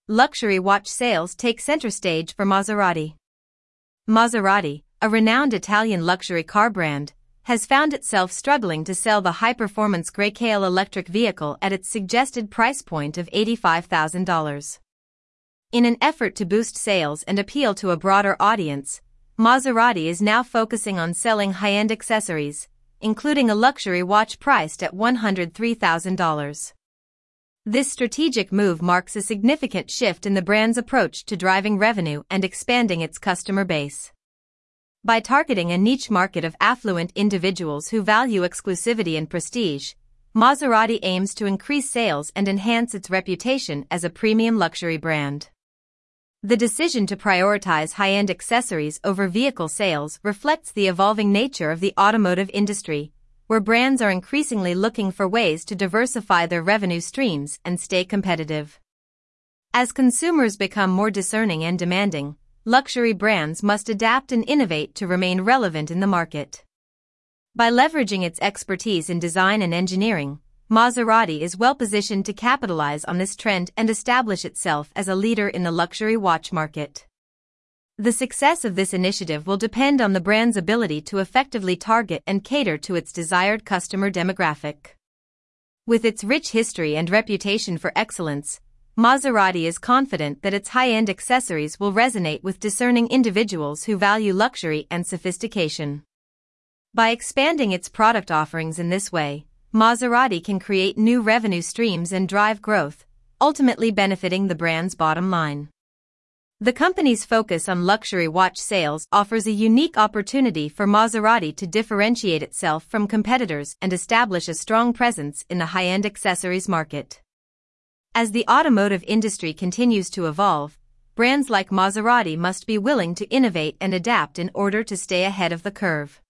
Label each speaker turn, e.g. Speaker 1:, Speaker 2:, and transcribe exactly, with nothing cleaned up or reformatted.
Speaker 1: luxury watch sales take center stage for Maserati. Maserati, a renowned Italian luxury car brand, has found itself struggling to sell the high-performance Grayscale electric vehicle at its suggested price point of eighty-five thousand dollars. In an effort to boost sales and appeal to a broader audience, Maserati is now focusing on selling high-end accessories, including a luxury watch priced at one hundred three thousand dollars. This strategic move marks a significant shift in the brand's approach to driving revenue and expanding its customer base. By targeting a niche market of affluent individuals who value exclusivity and prestige, Maserati aims to increase sales and enhance its reputation as a premium luxury brand. The decision to prioritize high-end accessories over vehicle sales reflects the evolving nature of the automotive industry, where brands are increasingly looking for ways to diversify their revenue streams and stay competitive. As consumers become more discerning and demanding, luxury brands must adapt and innovate to remain relevant in the market. By leveraging its expertise in design and engineering, Maserati is well positioned to capitalize on this trend and establish itself as a leader in the luxury watch market. The success of this initiative will depend on the brand's ability to effectively target and cater to its desired customer demographic. With its rich history and reputation for excellence, Maserati is confident that its high-end accessories will resonate with discerning individuals who value luxury and sophistication. By expanding its product offerings in this way, Maserati can create new revenue streams and drive growth, ultimately benefiting the brand's bottom line. The company's focus on luxury watch sales offers a unique opportunity for Maserati to differentiate itself from competitors and establish a strong presence in the high-end accessories market. As the automotive industry continues to evolve, brands like Maserati must be willing to innovate and adapt in order to stay ahead of the curve.